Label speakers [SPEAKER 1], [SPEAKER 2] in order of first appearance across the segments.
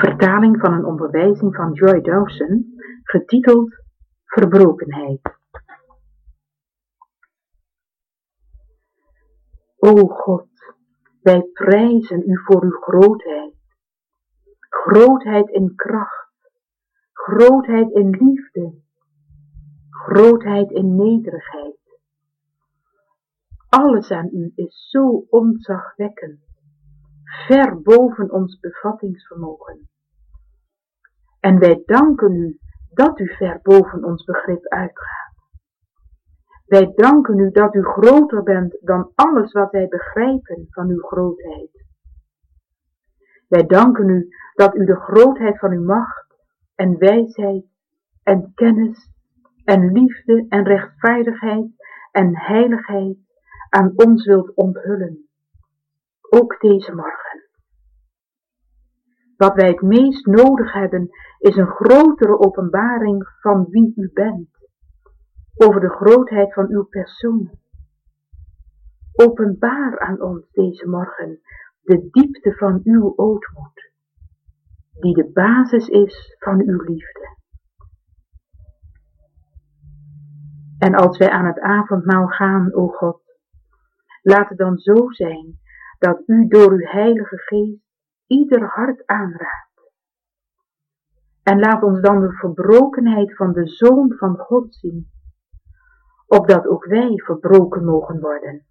[SPEAKER 1] Vertaling van een onderwijzing van Joy Dawson, getiteld Verbrokenheid. O God, wij prijzen u voor uw grootheid. Grootheid in kracht, grootheid in liefde, grootheid in nederigheid. Alles aan u is zo ontzagwekkend, ver boven ons bevattingsvermogen. En wij danken u dat u ver boven ons begrip uitgaat. Wij danken u dat u groter bent dan alles wat wij begrijpen van uw grootheid. Wij danken u dat u de grootheid van uw macht en wijsheid en kennis en liefde en rechtvaardigheid en heiligheid aan ons wilt onthullen. Ook deze morgen. Wat wij het meest nodig hebben is een grotere openbaring van wie u bent. Over de grootheid van uw persoon. Openbaar aan ons deze morgen de diepte van uw ootmoed, die de basis is van uw liefde. En als wij aan het avondmaal gaan, o God, laat het dan zo zijn dat u door uw Heilige Geest ieder hart aanraakt. En laat ons dan de verbrokenheid van de Zoon van God zien, opdat ook wij verbroken mogen worden.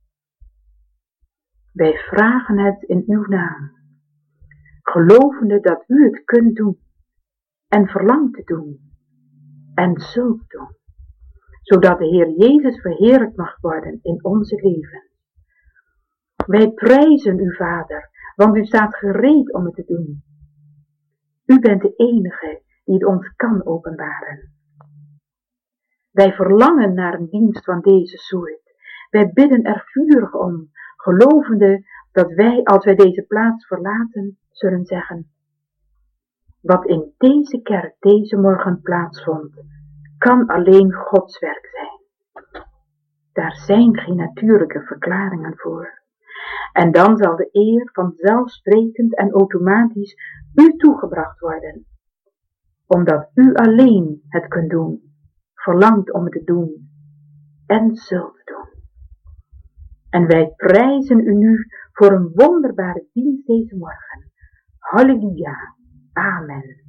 [SPEAKER 1] Wij vragen het in uw naam, gelovende dat u het kunt doen, en verlangt te doen, en zult doen, zodat de Heer Jezus verheerlijkt mag worden in onze leven. Wij prijzen u, Vader, want u staat gereed om het te doen. U bent de enige die het ons kan openbaren. Wij verlangen naar een dienst van deze soort. Wij bidden er vurig om, gelovende dat wij, als wij deze plaats verlaten, zullen zeggen: wat in deze kerk deze morgen plaatsvond, kan alleen Gods werk zijn. Daar zijn geen natuurlijke verklaringen voor. En dan zal de eer vanzelfsprekend en automatisch u toegebracht worden, omdat u alleen het kunt doen, verlangt om het te doen en zult doen. En wij prijzen u nu voor een wonderbare dienst deze morgen. Halleluja. Amen.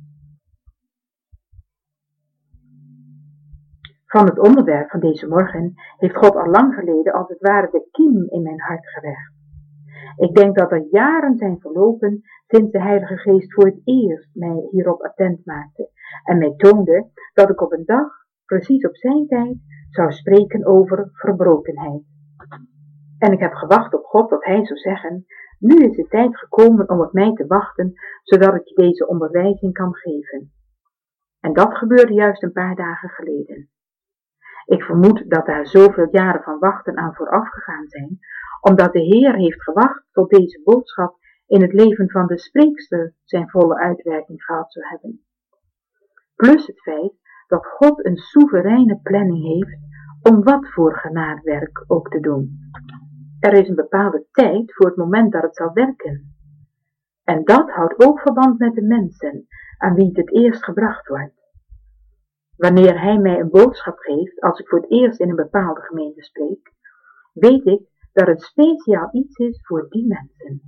[SPEAKER 1] Van het onderwerp van deze morgen heeft God al lang geleden als het ware de kiem in mijn hart gelegd. Ik denk dat er jaren zijn verlopen sinds de Heilige Geest voor het eerst mij hierop attent maakte en mij toonde dat ik op een dag, precies op zijn tijd, zou spreken over verbrokenheid. En ik heb gewacht op God tot hij zou zeggen: nu is de tijd gekomen om op mij te wachten, zodat ik je deze onderwijzing kan geven. En dat gebeurde juist een paar dagen geleden. Ik vermoed dat daar zoveel jaren van wachten aan vooraf gegaan zijn, omdat de Heer heeft gewacht tot deze boodschap in het leven van de spreekster zijn volle uitwerking gehad zou hebben. Plus het feit dat God een soevereine planning heeft om wat voor genadewerk ook te doen. Er is een bepaalde tijd voor het moment dat het zal werken. En dat houdt ook verband met de mensen aan wie het eerst gebracht wordt. Wanneer hij mij een boodschap geeft, als ik voor het eerst in een bepaalde gemeente spreek, weet ik dat het speciaal iets is voor die mensen.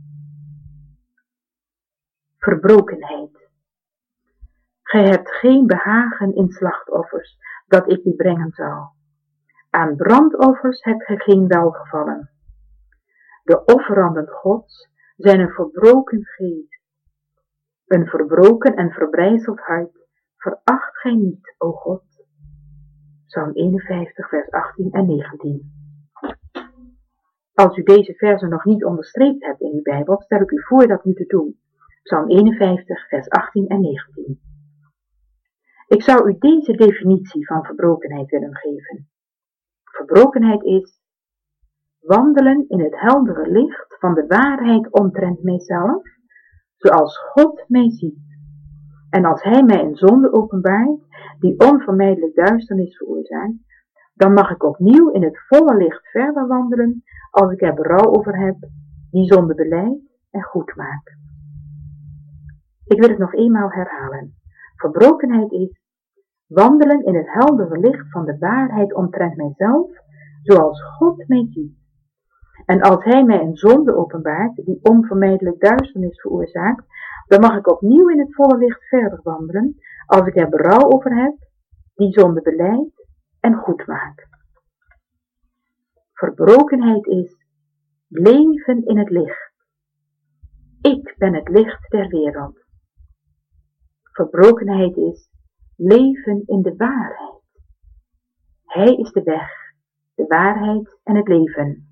[SPEAKER 1] Verbrokenheid. Gij hebt geen behagen in slachtoffers, dat ik die brengen zal. Aan brandoffers hebt gij geen welgevallen. De offeranden Gods zijn een verbroken geest. Een verbroken en verbrijzeld hart veracht gij niet, o God. Psalm 51, vers 18 en 19. Als u deze versen nog niet onderstreept hebt in uw Bijbel, stel ik u voor dat nu te doen. Psalm 51, vers 18 en 19. Ik zou u deze definitie van verbrokenheid willen geven. Verbrokenheid is wandelen in het heldere licht van de waarheid omtrent mijzelf, zoals God mij ziet. En als hij mij een zonde openbaart, die onvermijdelijk duisternis veroorzaakt, dan mag ik opnieuw in het volle licht verder wandelen, als ik er berouw over heb, die zonde belijd en goed maak. Ik wil het nog eenmaal herhalen. Verbrokenheid is wandelen in het heldere licht van de waarheid omtrent mijzelf, zoals God mij ziet. En als Hij mij een zonde openbaart, die onvermijdelijk duisternis veroorzaakt, dan mag ik opnieuw in het volle licht verder wandelen, als ik er berouw over heb, die zonde belijd en goed maak. Verbrokenheid is leven in het licht. Ik ben het licht der wereld. Verbrokenheid is leven in de waarheid. Hij is de weg, de waarheid en het leven.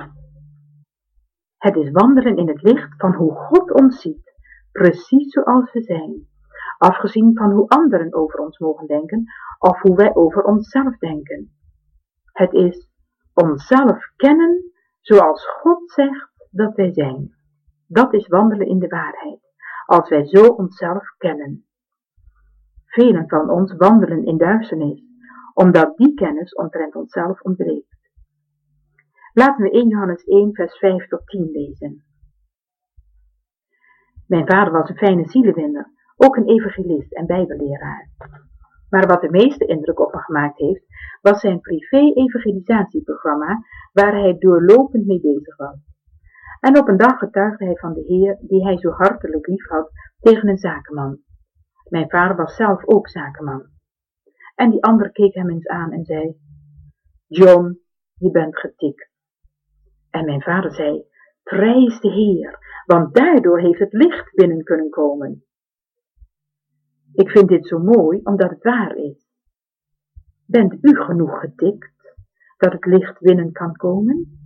[SPEAKER 1] Het is wandelen in het licht van hoe God ons ziet, precies zoals we zijn, afgezien van hoe anderen over ons mogen denken of hoe wij over onszelf denken. Het is onszelf kennen zoals God zegt dat wij zijn. Dat is wandelen in de waarheid, als wij zo onszelf kennen. Velen van ons wandelen in duisternis, omdat die kennis omtrent onszelf ontbreekt. Laten we 1 Johannes 1 vers 5 tot 10 lezen. Mijn vader was een fijne zielewinder, ook een evangelist en bijbelleraar. Maar wat de meeste indruk op me gemaakt heeft, was zijn privé-evangelisatieprogramma, waar hij doorlopend mee bezig was. En op een dag getuigde hij van de Heer, die hij zo hartelijk lief had, tegen een zakenman. Mijn vader was zelf ook zakenman. En die ander keek hem eens aan en zei: John, je bent getikt. En mijn vader zei: prijs de Heer, want daardoor heeft het licht binnen kunnen komen. Ik vind dit zo mooi, omdat het waar is. Bent u genoeg getikt, dat het licht binnen kan komen?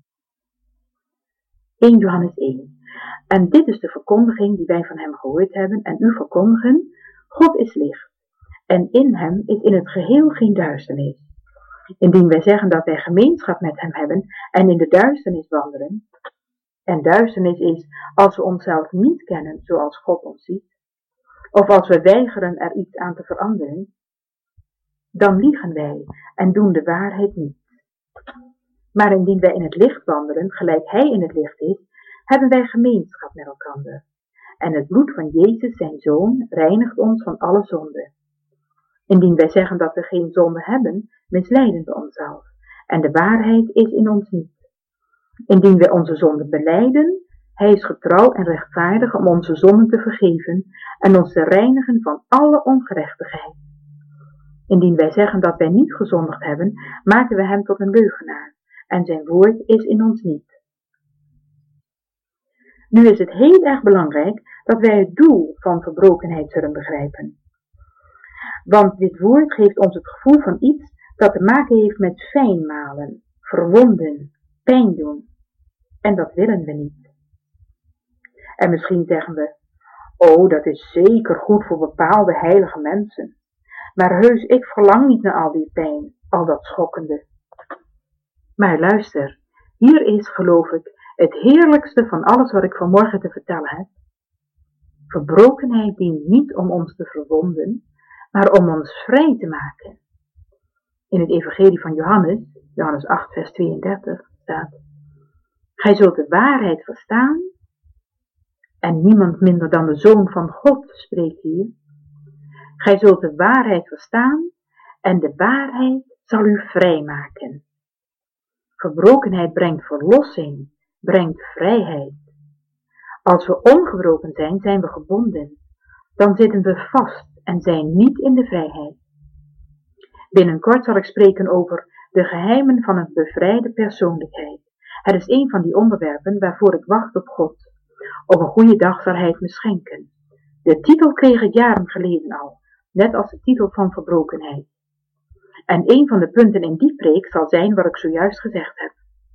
[SPEAKER 1] 1 Johannes 1. En dit is de verkondiging die wij van hem gehoord hebben en u verkondigen: God is licht, en in hem is in het geheel geen duisternis. Indien wij zeggen dat wij gemeenschap met hem hebben en in de duisternis wandelen, en duisternis is als we onszelf niet kennen zoals God ons ziet, of als we weigeren er iets aan te veranderen, dan liegen wij en doen de waarheid niet. Maar indien wij in het licht wandelen, gelijk hij in het licht is, hebben wij gemeenschap met elkander. En het bloed van Jezus, zijn Zoon, reinigt ons van alle zonde. Indien wij zeggen dat we geen zonde hebben, misleiden we onszelf, en de waarheid is in ons niet. Indien wij onze zonden belijden, hij is getrouw en rechtvaardig om onze zonden te vergeven en ons te reinigen van alle ongerechtigheid. Indien wij zeggen dat wij niet gezondigd hebben, maken we hem tot een leugenaar, en zijn woord is in ons niet. Nu is het heel erg belangrijk dat wij het doel van verbrokenheid zullen begrijpen. Want dit woord geeft ons het gevoel van iets dat te maken heeft met fijnmalen, verwonden, pijn doen. En dat willen we niet. En misschien zeggen we: oh, dat is zeker goed voor bepaalde heilige mensen. Maar heus, ik verlang niet naar al die pijn, al dat schokkende. Maar luister, hier is, geloof ik, het heerlijkste van alles wat ik vanmorgen te vertellen heb. Verbrokenheid dient niet om ons te verwonden, maar om ons vrij te maken. In het evangelie van Johannes, Johannes 8 vers 32, staat: gij zult de waarheid verstaan, en niemand minder dan de Zoon van God spreekt hier. Gij zult de waarheid verstaan, en de waarheid zal u vrijmaken. Verbrokenheid brengt verlossing, brengt vrijheid. Als we ongebroken zijn, zijn we gebonden. Dan zitten we vast en zijn niet in de vrijheid. Binnenkort zal ik spreken over de geheimen van een bevrijde persoonlijkheid. Het is een van die onderwerpen waarvoor ik wacht op God. Op een goede dag zal hij het me schenken. De titel kreeg ik jaren geleden al, net als de titel van verbrokenheid. En een van de punten in die preek zal zijn wat ik zojuist gezegd heb.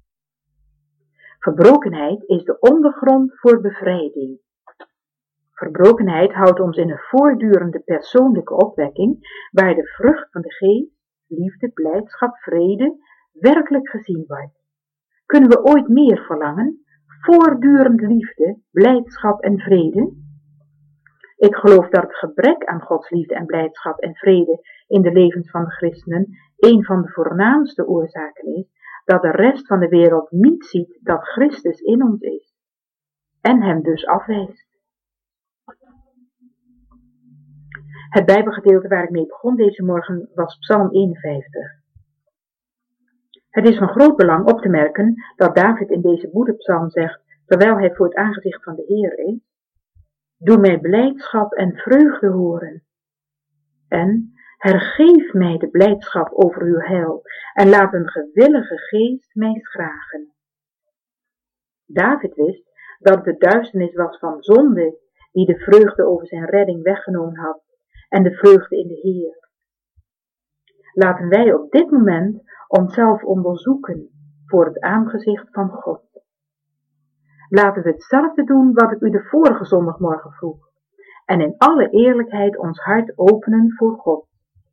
[SPEAKER 1] Verbrokenheid is de ondergrond voor bevrijding. Verbrokenheid houdt ons in een voortdurende persoonlijke opwekking, waar de vrucht van de geest, liefde, blijdschap, vrede, werkelijk gezien wordt. Kunnen we ooit meer verlangen? Voortdurend liefde, blijdschap en vrede? Ik geloof dat het gebrek aan Gods liefde en blijdschap en vrede in de levens van de christenen een van de voornaamste oorzaken is dat de rest van de wereld niet ziet dat Christus in ons is en hem dus afwijst. Het Bijbelgedeelte waar ik mee begon deze morgen was Psalm 51. Het is van groot belang op te merken dat David in deze boetepsalm zegt, terwijl hij voor het aangezicht van de Heer is: doe mij blijdschap en vreugde horen. En hergeef mij de blijdschap over uw heil en laat een gewillige geest mij schragen. David wist dat het de duisternis was van zonde die de vreugde over zijn redding weggenomen had en de vreugde in de Heer. Laten wij op dit moment onszelf onderzoeken voor het aangezicht van God. Laten we hetzelfde doen wat ik u de vorige zondagmorgen vroeg en in alle eerlijkheid ons hart openen voor God.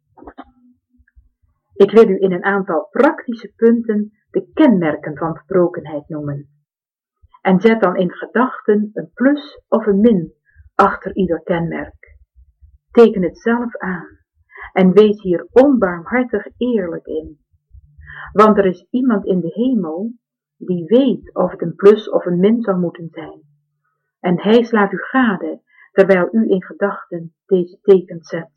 [SPEAKER 1] Ik wil u in een aantal praktische punten de kenmerken van verbrokenheid noemen. En zet dan in gedachten een plus of een min achter ieder kenmerk. Teken het zelf aan en wees hier onbarmhartig eerlijk in. Want er is iemand in de hemel die weet of het een plus of een min zou moeten zijn. En hij slaat u gade terwijl u in gedachten deze tekens zet.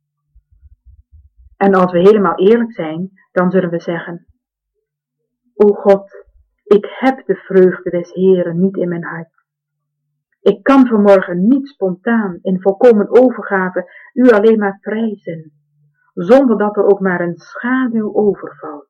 [SPEAKER 1] En als we helemaal eerlijk zijn, dan zullen we zeggen: O God, ik heb de vreugde des Heeren niet in mijn hart. Ik kan vanmorgen niet spontaan in volkomen overgave u alleen maar prijzen, zonder dat er ook maar een schaduw overvalt.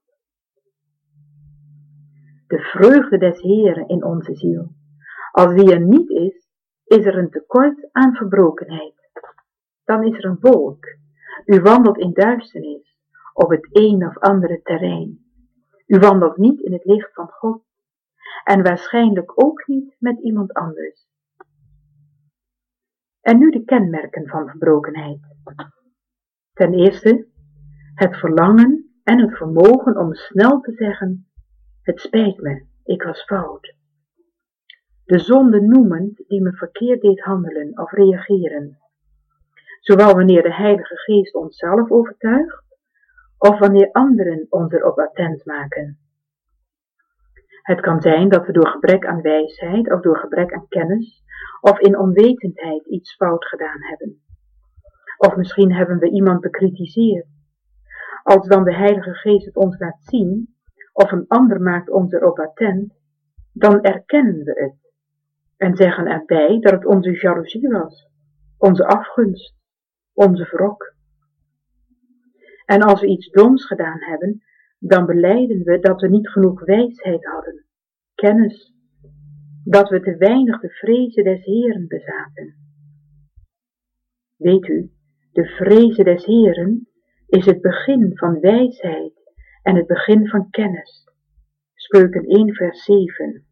[SPEAKER 1] De vreugde des Heeren in onze ziel. Als die er niet is, is er een tekort aan verbrokenheid. Dan is er een wolk. U wandelt in duisternis op het een of andere terrein. U wandelt niet in het licht van God en waarschijnlijk ook niet met iemand anders. En nu de kenmerken van verbrokenheid. Ten eerste, het verlangen en het vermogen om snel te zeggen: het spijt me, ik was fout. De zonde noemend die me verkeerd deed handelen of reageren. Zowel wanneer de Heilige Geest onszelf overtuigt, of wanneer anderen ons erop attent maken. Het kan zijn dat we door gebrek aan wijsheid of door gebrek aan kennis of in onwetendheid iets fout gedaan hebben. Of misschien hebben we iemand bekritiseerd. Als dan de Heilige Geest het ons laat zien, of een ander maakt ons erop attent, dan erkennen we het en zeggen erbij dat het onze jaloezie was, onze afgunst, onze wrok. En als we iets doms gedaan hebben, dan belijden we dat we niet genoeg wijsheid hadden, kennis, dat we te weinig de vrezen des Heeren bezaten. Weet u, de vrezen des Heeren is het begin van wijsheid en het begin van kennis. Spreuken 1 vers 7.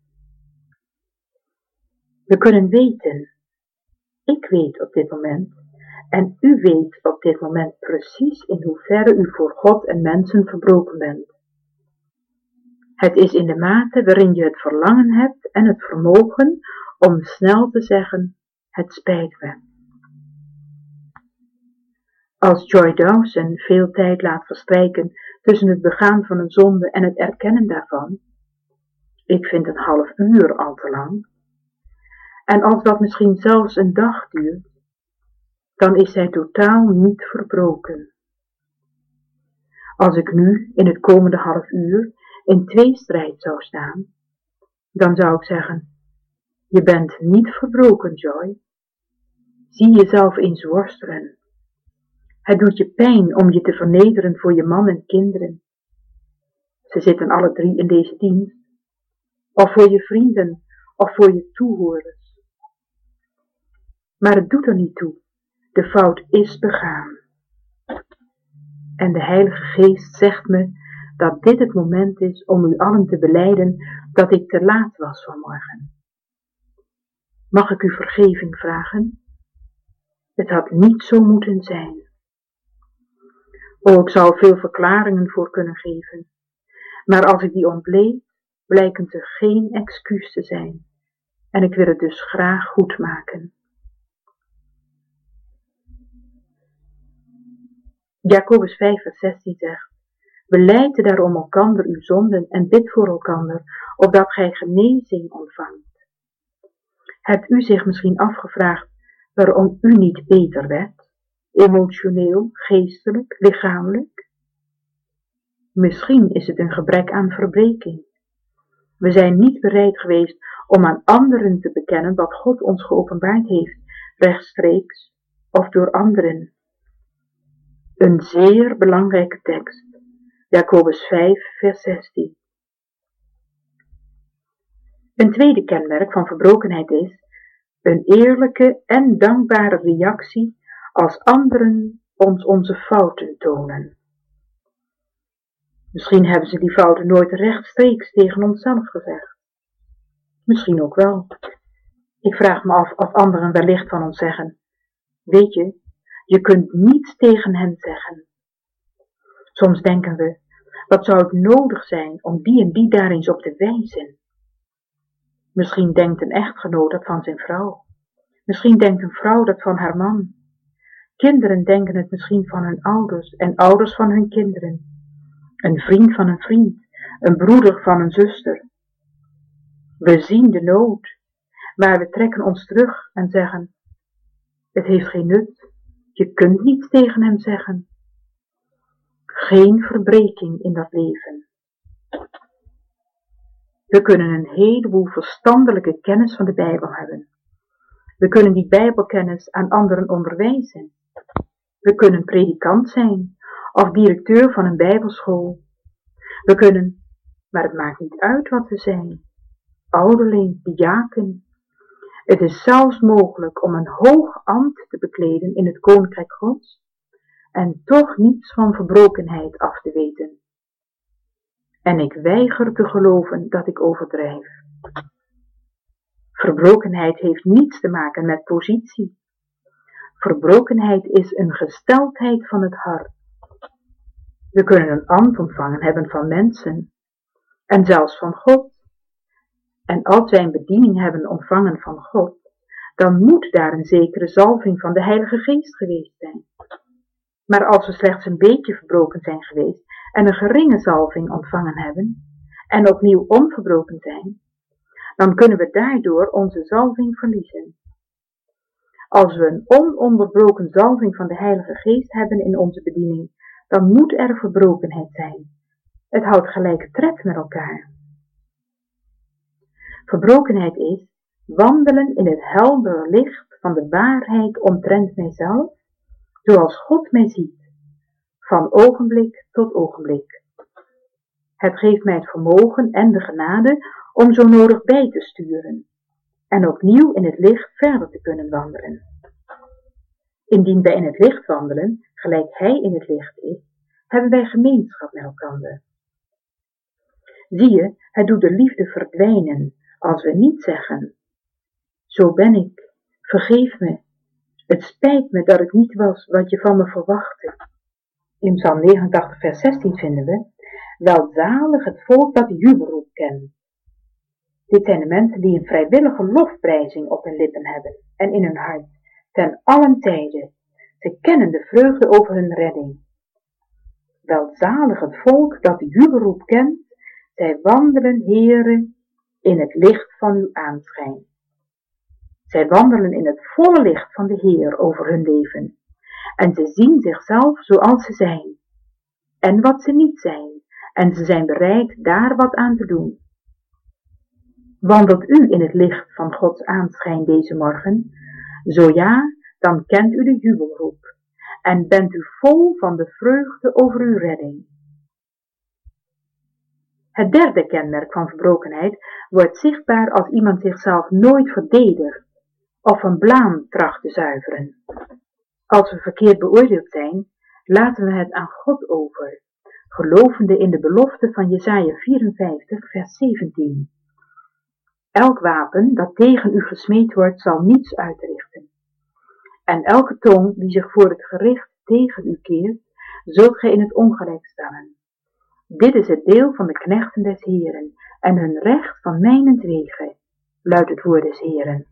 [SPEAKER 1] We kunnen weten, ik weet op dit moment, en u weet op dit moment precies in hoeverre u voor God en mensen verbroken bent. Het is in de mate waarin je het verlangen hebt en het vermogen om snel te zeggen: het spijt me. Als Joy Dawson veel tijd laat verstrijken tussen het begaan van een zonde en het erkennen daarvan, ik vind een half uur al te lang, en als dat misschien zelfs een dag duurt, dan is zij totaal niet verbroken. Als ik nu in het komende half uur in tweestrijd zou staan, dan zou ik zeggen: je bent niet verbroken, Joy. Zie jezelf eens worstelen. Het doet je pijn om je te vernederen voor je man en kinderen. Ze zitten alle 3 in deze dienst, of voor je vrienden, of voor je toehoorders. Maar het doet er niet toe. De fout is begaan. En de Heilige Geest zegt me dat dit het moment is om u allen te belijden dat ik te laat was vanmorgen. Mag ik u vergeving vragen? Het had niet zo moeten zijn. Ik zou veel verklaringen voor kunnen geven, maar als ik die ontleed, blijken ze geen excuus te zijn, en ik wil het dus graag goed maken. Jacobus 5 vers 16 zegt: belijd daarom elkander uw zonden en bid voor elkander, opdat gij genezing ontvangt. Hebt u zich misschien afgevraagd waarom u niet beter werd? emotioneel, geestelijk, lichamelijk. Misschien is het een gebrek aan verbreking. We zijn niet bereid geweest om aan anderen te bekennen wat God ons geopenbaard heeft, rechtstreeks of door anderen. Een zeer belangrijke tekst, Jacobus 5, vers 16. Een tweede kenmerk van verbrokenheid is een eerlijke en dankbare reactie als anderen ons onze fouten tonen. Misschien hebben ze die fouten nooit rechtstreeks tegen onszelf gezegd. Misschien ook wel. Ik vraag me af of anderen wellicht van ons zeggen: weet je, je kunt niets tegen hen zeggen. Soms denken we: wat zou het nodig zijn om die en die daar eens op te wijzen? Misschien denkt een echtgenoot dat van zijn vrouw. Misschien denkt een vrouw dat van haar man. Kinderen denken het misschien van hun ouders en ouders van hun kinderen. Een vriend van een vriend, een broeder van een zuster. We zien de nood, maar we trekken ons terug en zeggen: het heeft geen nut, je kunt niets tegen hem zeggen. Geen verbreking in dat leven. We kunnen een heleboel verstandelijke kennis van de Bijbel hebben. We kunnen die Bijbelkennis aan anderen onderwijzen. We kunnen predikant zijn of directeur van een Bijbelschool. We kunnen, maar het maakt niet uit wat we zijn, ouderling, diaken. Het is zelfs mogelijk om een hoog ambt te bekleden in het Koninkrijk Gods en toch niets van verbrokenheid af te weten. En ik weiger te geloven dat ik overdrijf. Verbrokenheid heeft niets te maken met positie. Verbrokenheid is een gesteldheid van het hart. We kunnen een ambt ontvangen hebben van mensen en zelfs van God. En als wij een bediening hebben ontvangen van God, dan moet daar een zekere zalving van de Heilige Geest geweest zijn. Maar als we slechts een beetje verbroken zijn geweest en een geringe zalving ontvangen hebben en opnieuw onverbroken zijn, dan kunnen we daardoor onze zalving verliezen. Als we een ononderbroken zalving van de Heilige Geest hebben in onze bediening, dan moet er verbrokenheid zijn. Het houdt gelijke tred met elkaar. Verbrokenheid is wandelen in het heldere licht van de waarheid omtrent mijzelf, zoals God mij ziet, van ogenblik tot ogenblik. Het geeft mij het vermogen en de genade om zo nodig bij te sturen en opnieuw in het licht verder te kunnen wandelen. Indien wij in het licht wandelen, gelijk Hij in het licht is, hebben wij gemeenschap met elkaar. Zie je, het doet de liefde verdwijnen als we niet zeggen: zo ben ik, vergeef me, het spijt me dat ik niet was wat je van me verwachtte. In Psalm 89 vers 16 vinden we: welzalig het volk dat de jubelroep kent. Dit zijn de mensen die een vrijwillige lofprijzing op hun lippen hebben en in hun hart, ten allen tijde. Ze kennen de vreugde over hun redding. Welzalig het volk dat de jubelroep kent, zij wandelen, Heere, in het licht van uw aanschijn. Zij wandelen in het volle licht van de Heer over hun leven. En ze zien zichzelf zoals ze zijn. En wat ze niet zijn. En ze zijn bereid daar wat aan te doen. Wandelt u in het licht van Gods aanschijn deze morgen? Zo ja, dan kent u de jubelroep. En bent u vol van de vreugde over uw redding. Het derde kenmerk van verbrokenheid wordt zichtbaar als iemand zichzelf nooit verdedigt of een blaam tracht te zuiveren. Als we verkeerd beoordeeld zijn, laten we het aan God over, gelovende in de belofte van Jesaja 54 vers 17. Elk wapen dat tegen u gesmeed wordt, zal niets uitrichten. En elke tong die zich voor het gericht tegen u keert, zult gij in het ongelijk stellen. Dit is het deel van de knechten des Heeren, en hun recht van mijnentwege, luidt het woord des Heeren.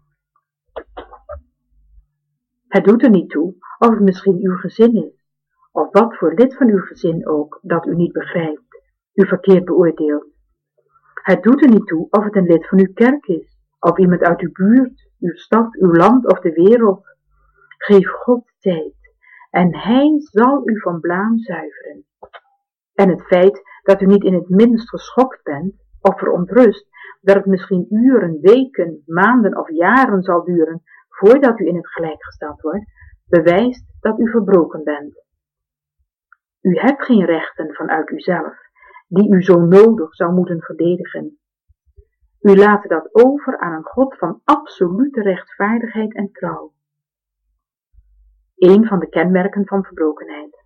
[SPEAKER 1] Het doet er niet toe of het misschien uw gezin is, of wat voor lid van uw gezin ook, dat u niet begrijpt, u verkeerd beoordeelt. Het doet er niet toe of het een lid van uw kerk is, of iemand uit uw buurt, uw stad, uw land of de wereld. Geef God tijd en Hij zal u van blaam zuiveren. En het feit dat u niet in het minst geschokt bent of verontrust dat het misschien uren, weken, maanden of jaren zal duren voordat u in het gelijk gesteld wordt, bewijst dat u verbroken bent. U hebt geen rechten vanuit uzelf, die u zo nodig zou moeten verdedigen. U laat dat over aan een God van absolute rechtvaardigheid en trouw. Een van de kenmerken van verbrokenheid.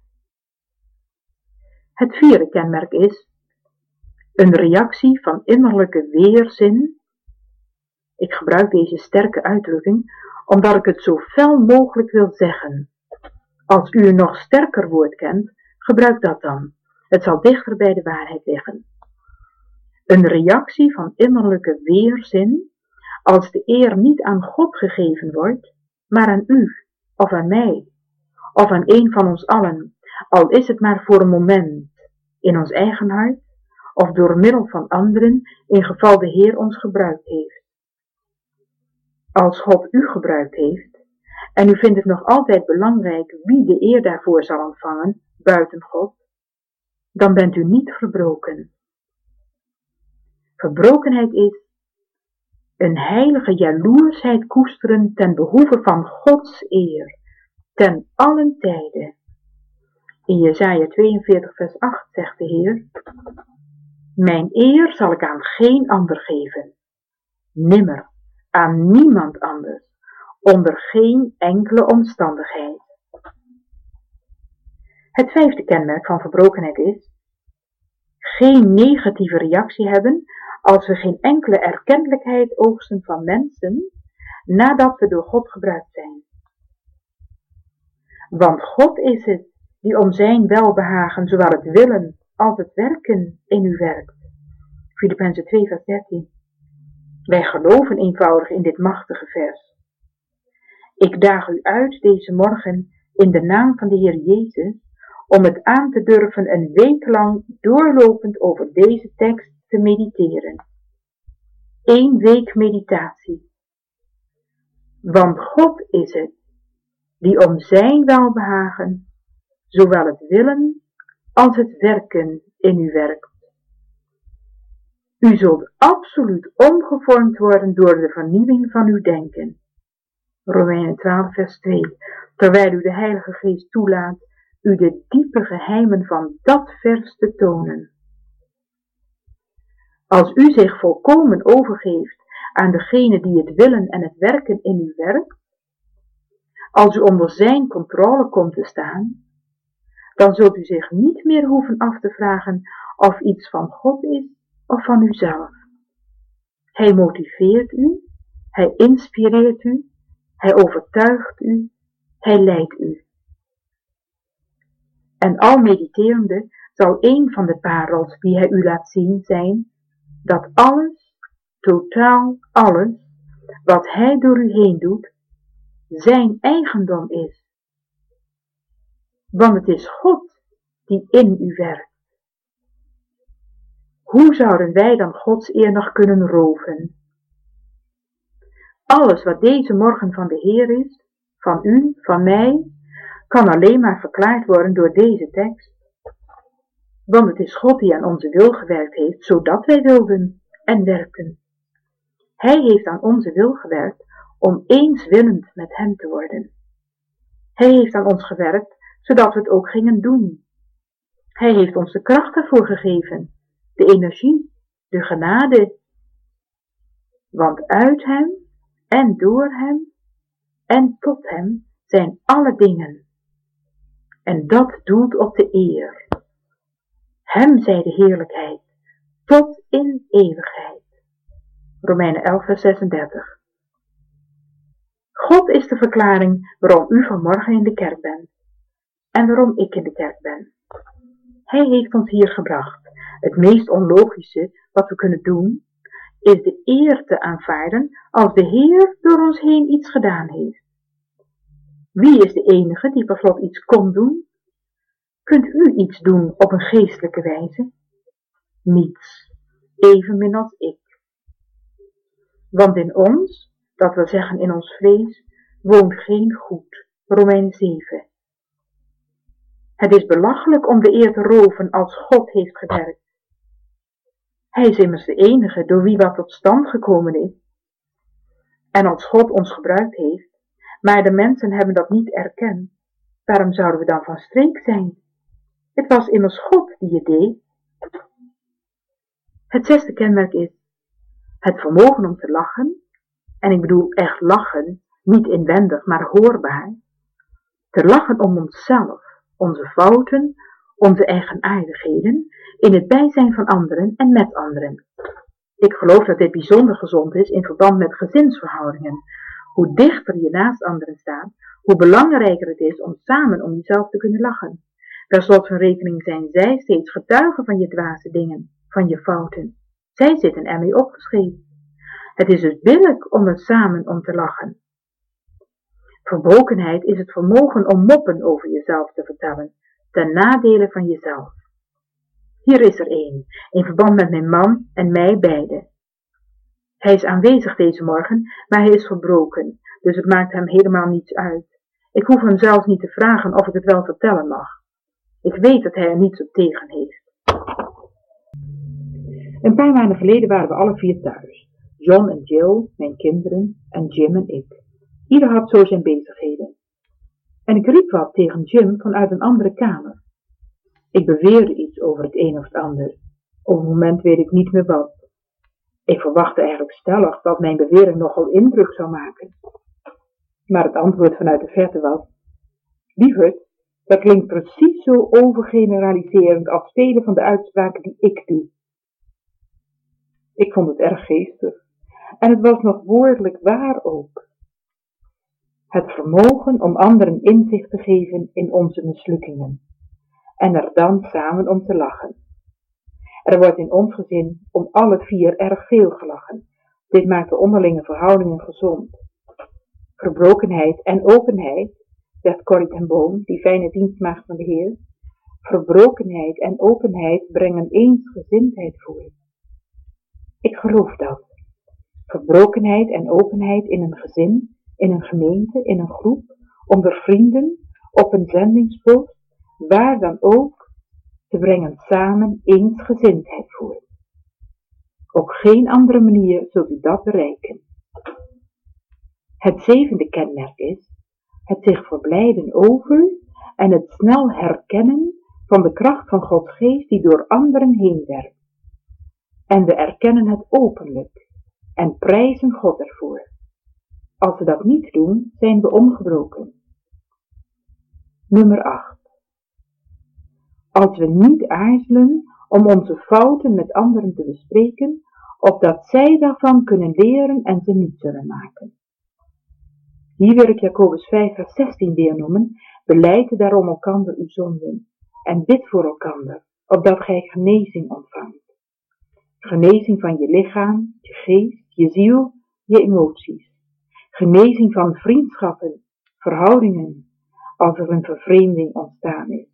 [SPEAKER 1] Het vierde kenmerk is een reactie van innerlijke weerzin. Ik gebruik deze sterke uitdrukking omdat ik het zo fel mogelijk wil zeggen. Als u een nog sterker woord kent, gebruik dat dan. Het zal dichter bij de waarheid liggen. Een reactie van innerlijke weerzin als de eer niet aan God gegeven wordt, maar aan u, of aan mij, of aan een van ons allen, al is het maar voor een moment, in ons eigen hart, of door middel van anderen, in geval de Heer ons gebruikt heeft. Als God u gebruikt heeft, en u vindt het nog altijd belangrijk wie de eer daarvoor zal ontvangen, buiten God, dan bent u niet verbroken. Verbrokenheid is een heilige jaloersheid koesteren ten behoeve van Gods eer, ten allen tijde. In Jesaja 42 vers 8 zegt de Heer, mijn eer zal ik aan geen ander geven, nimmer, aan niemand anders, onder geen enkele omstandigheid. Het vijfde kenmerk van verbrokenheid is geen negatieve reactie hebben als we geen enkele erkentelijkheid oogsten van mensen nadat we door God gebruikt zijn. Want God is het die om zijn welbehagen zowel het willen als het werken in u werkt. Filippenzen 2 vers 13. Wij geloven eenvoudig in dit machtige vers. Ik daag u uit deze morgen in de naam van de Heer Jezus om het aan te durven een week lang doorlopend over deze tekst te mediteren. 1 week meditatie. Want God is het die om zijn welbehagen zowel het willen als het werken in u werkt. U zult absoluut omgevormd worden door de vernieuwing van uw denken. Romeinen 12 vers 2. Terwijl u de Heilige Geest toelaat u de diepe geheimen van dat vers te tonen. Als u zich volkomen overgeeft aan degene die het willen en het werken in u werkt, als u onder zijn controle komt te staan, dan zult u zich niet meer hoeven af te vragen of iets van God is of van uzelf. Hij motiveert u, hij inspireert u, hij overtuigt u, hij leidt u. En al mediterende zal een van de parels die hij u laat zien zijn, dat alles, totaal alles, wat hij door u heen doet, zijn eigendom is. Want het is God die in u werkt. Hoe zouden wij dan Gods eer nog kunnen roven? Alles wat deze morgen van de Heer is, van u, van mij, kan alleen maar verklaard worden door deze tekst. Want het is God die aan onze wil gewerkt heeft, zodat wij wilden en werkten. Hij heeft aan onze wil gewerkt om eenswillend met hem te worden. Hij heeft aan ons gewerkt, zodat we het ook gingen doen. Hij heeft ons de kracht ervoor gegeven, de energie, de genade. Want uit hem en door hem en tot hem zijn alle dingen. En dat doelt op de eer. Hem zij de heerlijkheid, tot in eeuwigheid. Romeinen 11 vers 36. God is de verklaring waarom u vanmorgen in de kerk bent. En waarom ik in de kerk ben. Hij heeft ons hier gebracht. Het meest onlogische wat we kunnen doen, is de eer te aanvaarden als de Heer door ons heen iets gedaan heeft. Wie is de enige die per slot iets kon doen? Kunt u iets doen op een geestelijke wijze? Niets, evenmin als ik. Want in ons, dat wil zeggen in ons vlees, woont geen goed. Romeinen 7. Het is belachelijk om de eer te roven als God heeft gewerkt. Hij is immers de enige door wie wat tot stand gekomen is. En als God ons gebruikt heeft, maar de mensen hebben dat niet erkend, waarom zouden we dan van streek zijn? Het was immers God die het deed. Het zesde kenmerk is het vermogen om te lachen, en ik bedoel echt lachen, niet inwendig, maar hoorbaar. Te lachen om onszelf, onze fouten, onze eigenaardigheden, in het bijzijn van anderen en met anderen. Ik geloof dat dit bijzonder gezond is in verband met gezinsverhoudingen. Hoe dichter je naast anderen staat, hoe belangrijker het is om samen om jezelf te kunnen lachen. Per slot van rekening zijn zij steeds getuigen van je dwaze dingen, van je fouten. Zij zitten ermee opgeschreven. Het is dus billijk om er samen om te lachen. Verbrokenheid is het vermogen om moppen over jezelf te vertellen, ten nadele van jezelf. Hier is er één, in verband met mijn man en mij beiden. Hij is aanwezig deze morgen, maar hij is verbroken, dus het maakt hem helemaal niets uit. Ik hoef hem zelfs niet te vragen of ik het wel vertellen mag. Ik weet dat hij er niets op tegen heeft. Een paar maanden geleden waren we alle vier thuis. John en Jill, mijn kinderen, en Jim en ik. Ieder had zo zijn bezigheden. En ik riep wat tegen Jim vanuit een andere kamer. Ik beweerde iets over het een of het ander. Op het moment weet ik niet meer wat. Ik verwachtte eigenlijk stellig dat mijn bewering nogal indruk zou maken. Maar het antwoord vanuit de verte was: lieverd, dat klinkt precies zo overgeneraliserend als vele van de uitspraken die ik doe. Ik vond het erg geestig. En het was nog woordelijk waar ook. Het vermogen om anderen inzicht te geven in onze mislukkingen. En er dan samen om te lachen. Er wordt in ons gezin om alle vier erg veel gelachen. Dit maakt de onderlinge verhoudingen gezond. Verbrokenheid en openheid, zegt Corrie ten Boom, die fijne dienstmaagd van de Heer. Verbrokenheid en openheid brengen eensgezindheid voort. Ik geloof dat. Verbrokenheid en openheid in een gezin, in een gemeente, in een groep, onder vrienden, op een zendingspost, waar dan ook, te brengen samen eensgezindheid voort. Op geen andere manier zult u dat bereiken. Het zevende kenmerk is het zich verblijden over en het snel herkennen van de kracht van Gods geest die door anderen heen werkt. En we erkennen het openlijk en prijzen God ervoor. Als we dat niet doen, zijn we ongebroken. Nummer 8. Als we niet aarzelen om onze fouten met anderen te bespreken, opdat zij daarvan kunnen leren en ze niet zullen maken. Hier wil ik Jacobus 5 vers 16 weer noemen: belijdt daarom elkander uw zonden en bid voor elkander, opdat gij genezing ontvangt. Genezing van je lichaam, je geest, je ziel, je emoties. Genezing van vriendschappen, verhoudingen, als er een vervreemding ontstaan is.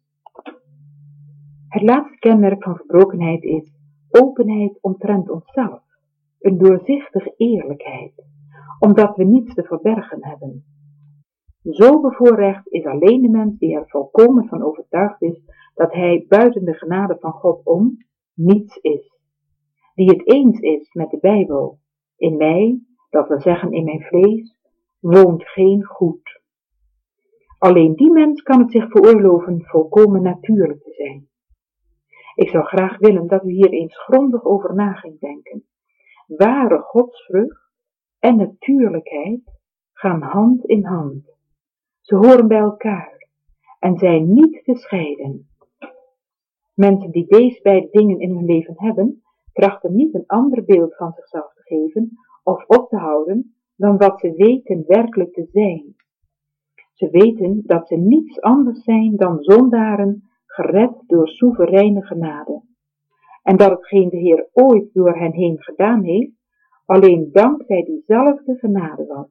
[SPEAKER 1] Het laatste kenmerk van verbrokenheid is openheid omtrent onszelf. Een doorzichtige eerlijkheid, omdat we niets te verbergen hebben. Zo bevoorrecht is alleen de mens die er volkomen van overtuigd is dat hij buiten de genade van God om niets is. Die het eens is met de Bijbel. In mij, dat wil zeggen in mijn vlees, woont geen goed. Alleen die mens kan het zich veroorloven volkomen natuurlijk te zijn. Ik zou graag willen dat u hier eens grondig over na ging denken. Ware godsvrucht en natuurlijkheid gaan hand in hand. Ze horen bij elkaar en zijn niet te scheiden. Mensen die deze beide dingen in hun leven hebben, trachten niet een ander beeld van zichzelf te geven of op te houden dan wat ze weten werkelijk te zijn. Ze weten dat ze niets anders zijn dan zondaren gered door soevereine genade. En dat hetgeen de Heer ooit door hen heen gedaan heeft, alleen dankzij diezelfde genade was.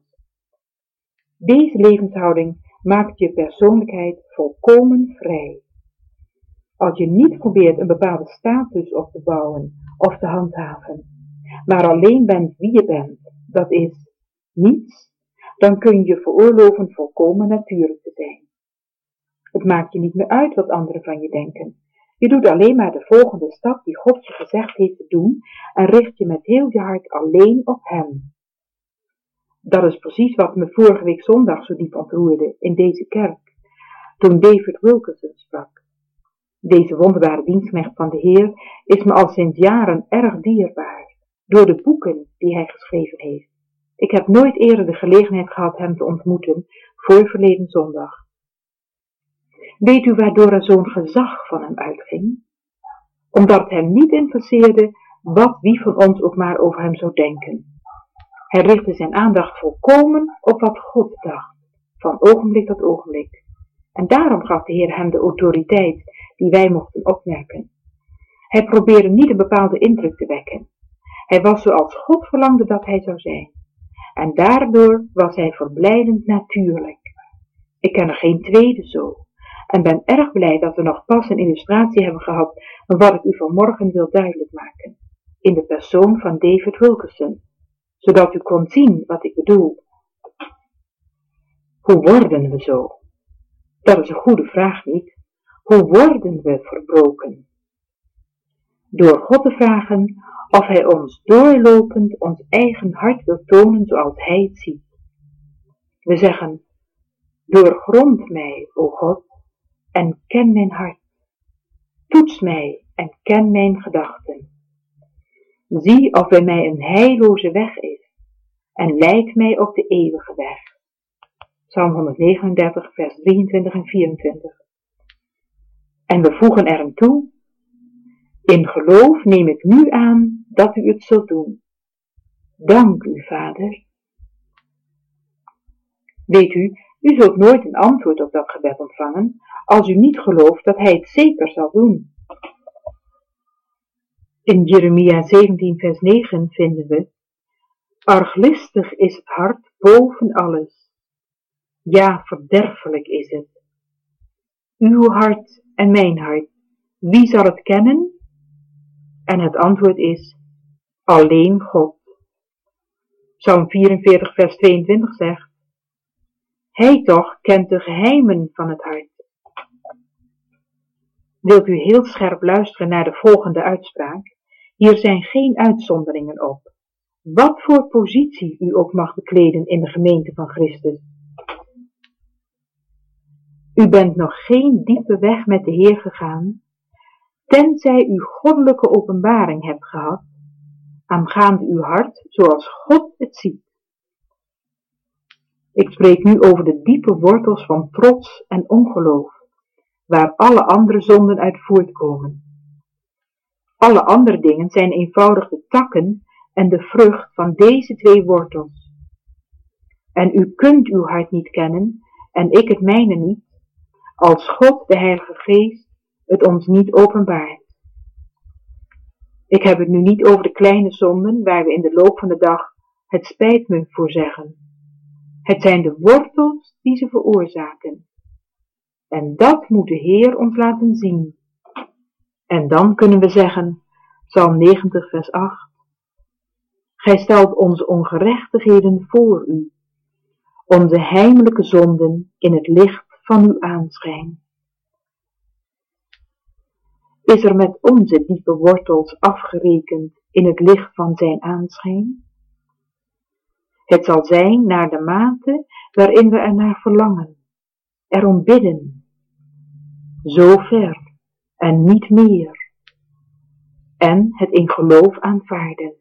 [SPEAKER 1] Deze levenshouding maakt je persoonlijkheid volkomen vrij. Als je niet probeert een bepaalde status op te bouwen of te handhaven, maar alleen bent wie je bent, dat is niets, dan kun je je veroorloven volkomen natuurlijk te zijn. Het maakt je niet meer uit wat anderen van je denken. Je doet alleen maar de volgende stap die God je gezegd heeft te doen en richt je met heel je hart alleen op Hem. Dat is precies wat me vorige week zondag zo diep ontroerde in deze kerk, toen David Wilkerson sprak. Deze wonderbare dienstknecht van de Heer is me al sinds jaren erg dierbaar, door de boeken die hij geschreven heeft. Ik heb nooit eerder de gelegenheid gehad hem te ontmoeten voor verleden zondag. Weet u waardoor er zo'n gezag van hem uitging? Omdat het hem niet interesseerde wat wie van ons ook maar over hem zou denken. Hij richtte zijn aandacht volkomen op wat God dacht, van ogenblik tot ogenblik. En daarom gaf de Heer hem de autoriteit die wij mochten opmerken. Hij probeerde niet een bepaalde indruk te wekken. Hij was zoals God verlangde dat hij zou zijn. En daardoor was hij verblijdend natuurlijk. Ik ken er geen tweede zo. En ben erg blij dat we nog pas een illustratie hebben gehad van wat ik u vanmorgen wil duidelijk maken. In de persoon van David Wilkerson. Zodat u kon zien wat ik bedoel. Hoe worden we zo? Dat is een goede vraag, niet? Hoe worden we verbroken? Door God te vragen of Hij ons doorlopend ons eigen hart wil tonen zoals Hij het ziet. We zeggen, doorgrond mij, o God, en ken mijn hart. Toets mij en ken mijn gedachten. Zie of bij mij een heilloze weg is en leid mij op de eeuwige weg. Psalm 139, vers 23 en 24. En we voegen er aan toe, in geloof neem ik nu aan dat u het zult doen. Dank u, Vader. Weet u, u zult nooit een antwoord op dat gebed ontvangen, als u niet gelooft dat Hij het zeker zal doen. In Jeremia 17, vers 9 vinden we, arglistig is het hart boven alles. Ja, verderfelijk is het. Uw hart en mijn hart, wie zal het kennen? En het antwoord is, alleen God. Psalm 44, vers 22 zegt, Hij toch kent de geheimen van het hart. Wilt u heel scherp luisteren naar de volgende uitspraak? Hier zijn geen uitzonderingen op. Wat voor positie u ook mag bekleden in de gemeente van Christus. U bent nog geen diepe weg met de Heer gegaan, tenzij u goddelijke openbaring hebt gehad, aangaande uw hart zoals God het ziet. Ik spreek nu over de diepe wortels van trots en ongeloof, waar alle andere zonden uit voortkomen. Alle andere dingen zijn eenvoudig de takken en de vrucht van deze twee wortels. En u kunt uw hart niet kennen, en ik het mijne niet, als God, de Heilige Geest, het ons niet openbaart. Ik heb het nu niet over de kleine zonden, waar we in de loop van de dag het spijt me voor zeggen. Het zijn de wortels die ze veroorzaken. En dat moet de Heer ons laten zien. En dan kunnen we zeggen, Psalm 90 vers 8, Gij stelt onze ongerechtigheden voor u, onze heimelijke zonden in het licht van uw aanschijn. Is er met onze diepe wortels afgerekend in het licht van zijn aanschijn? Het zal zijn naar de mate waarin we ernaar verlangen, erom bidden, zo ver en niet meer, en het in geloof aanvaarden.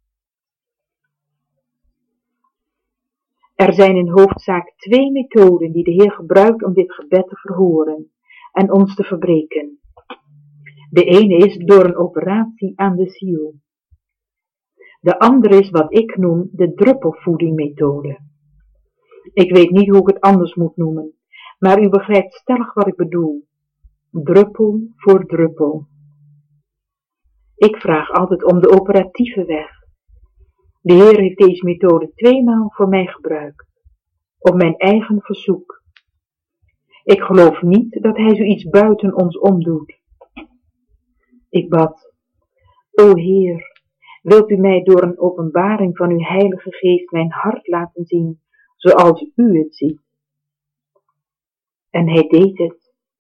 [SPEAKER 1] Er zijn in hoofdzaak twee methoden die de Heer gebruikt om dit gebed te verhoren en ons te verbreken. De ene is door een operatie aan de ziel. De andere is wat ik noem de druppelvoedingmethode. Ik weet niet hoe ik het anders moet noemen, maar u begrijpt stellig wat ik bedoel. Druppel voor druppel. Ik vraag altijd om de operatieve weg. De Heer heeft deze methode 2 maal voor mij gebruikt, op mijn eigen verzoek. Ik geloof niet dat Hij zoiets buiten ons omdoet. Ik bad, O Heer, wilt u mij door een openbaring van uw Heilige Geest mijn hart laten zien, zoals u het ziet? En Hij deed het,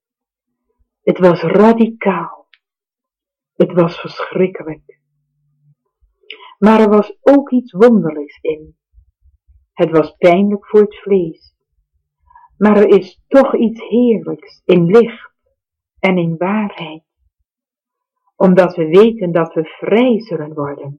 [SPEAKER 1] Het was radicaal. Het was verschrikkelijk. Maar er was ook iets wonderlijks in. Het was pijnlijk voor het vlees. Maar er is toch iets heerlijks in licht en in waarheid. Omdat we weten dat we vrij zullen worden.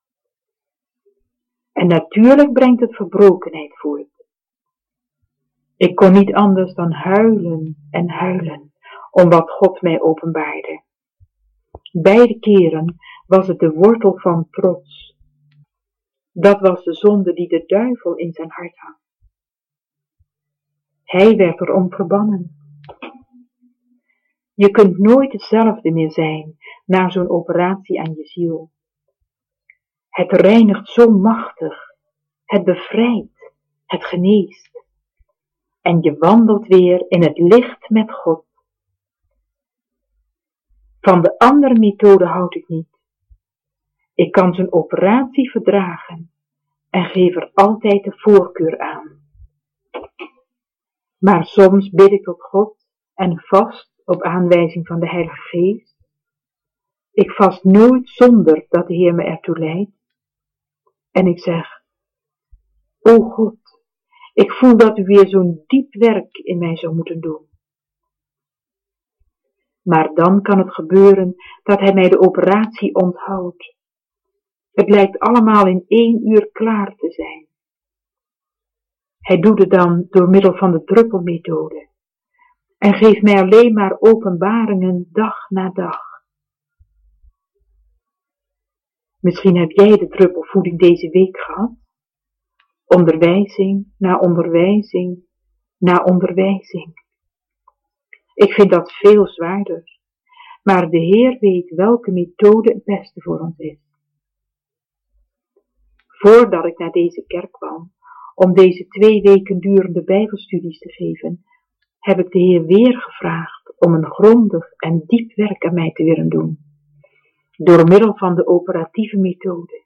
[SPEAKER 1] En natuurlijk brengt het verbrokenheid voort. Ik kon niet anders dan huilen en huilen om wat God mij openbaarde. Beide keren was het de wortel van trots. Dat was de zonde die de duivel in zijn hart had. Hij werd erom verbannen. Je kunt nooit hetzelfde meer zijn na zo'n operatie aan je ziel. Het reinigt zo machtig, het bevrijdt, het geneest. En je wandelt weer in het licht met God. Van de andere methode houd ik niet. Ik kan zo'n operatie verdragen en geef er altijd de voorkeur aan. Maar soms bid ik tot God en vast op aanwijzing van de Heilige Geest. Ik vast nooit zonder dat de Heer me ertoe leidt. En ik zeg, o God, ik voel dat u weer zo'n diep werk in mij zou moeten doen. Maar dan kan het gebeuren dat hij mij de operatie onthoudt. Het lijkt allemaal in 1 uur klaar te zijn. Hij doet het dan door middel van de druppelmethode en geeft mij alleen maar openbaringen dag na dag. Misschien heb jij de druppelvoeding deze week gehad? Onderwijzing na onderwijzing na onderwijzing. Ik vind dat veel zwaarder, maar de Heer weet welke methode het beste voor ons is. Voordat ik naar deze kerk kwam, om deze 2 weken durende bijbelstudies te geven, heb ik de Heer weer gevraagd om een grondig en diep werk aan mij te willen doen, door middel van de operatieve methode.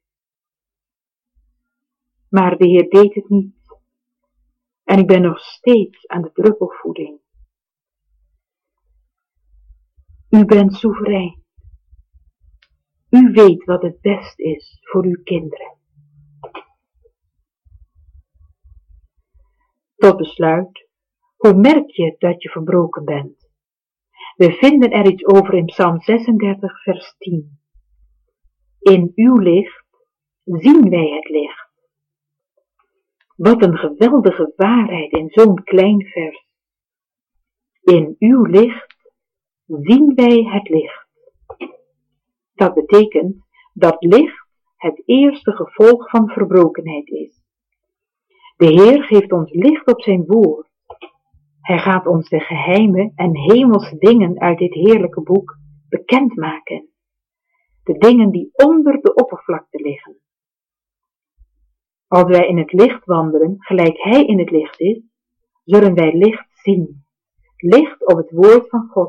[SPEAKER 1] Maar de Heer deed het niet, en ik ben nog steeds aan de druppelvoeding. U bent soeverein. U weet wat het best is voor uw kinderen. Tot besluit, hoe merk je dat je verbroken bent? We vinden er iets over in Psalm 36, vers 10. In uw licht zien wij het licht. Wat een geweldige waarheid in zo'n klein vers. In uw licht zien wij het licht. Dat betekent dat licht het eerste gevolg van verbrokenheid is. De Heer geeft ons licht op zijn woord. Hij gaat ons de geheime en hemelse dingen uit dit heerlijke boek bekendmaken. De dingen die onder de oppervlakte liggen. Als wij in het licht wandelen, gelijk Hij in het licht is, zullen wij licht zien. Licht op het woord van God.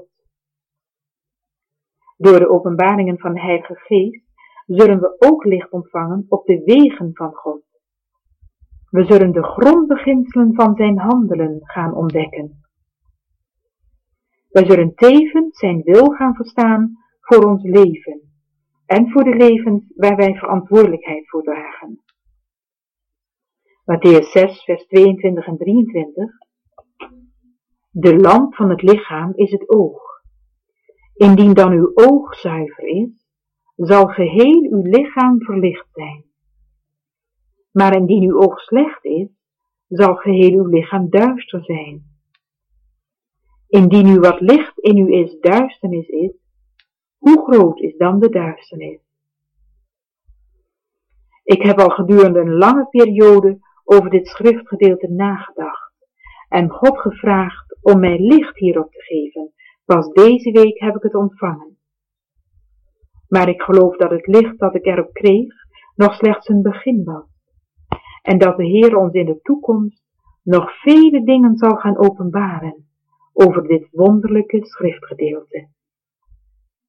[SPEAKER 1] Door de openbaringen van de Heilige Geest zullen we ook licht ontvangen op de wegen van God. We zullen de grondbeginselen van zijn handelen gaan ontdekken. We zullen tevens zijn wil gaan verstaan voor ons leven en voor de levens waar wij verantwoordelijkheid voor dragen. Mattheüs 6, vers 22 en 23. De lamp van het lichaam is het oog. Indien dan uw oog zuiver is, zal geheel uw lichaam verlicht zijn. Maar indien uw oog slecht is, zal geheel uw lichaam duister zijn. Indien nu wat licht in u is duisternis is, hoe groot is dan de duisternis? Ik heb al gedurende een lange periode over dit schriftgedeelte nagedacht en God gevraagd om mij licht hierop te geven. Pas deze week heb ik het ontvangen. Maar ik geloof dat het licht dat ik erop kreeg nog slechts een begin was. En dat de Heer ons in de toekomst nog vele dingen zal gaan openbaren over dit wonderlijke schriftgedeelte.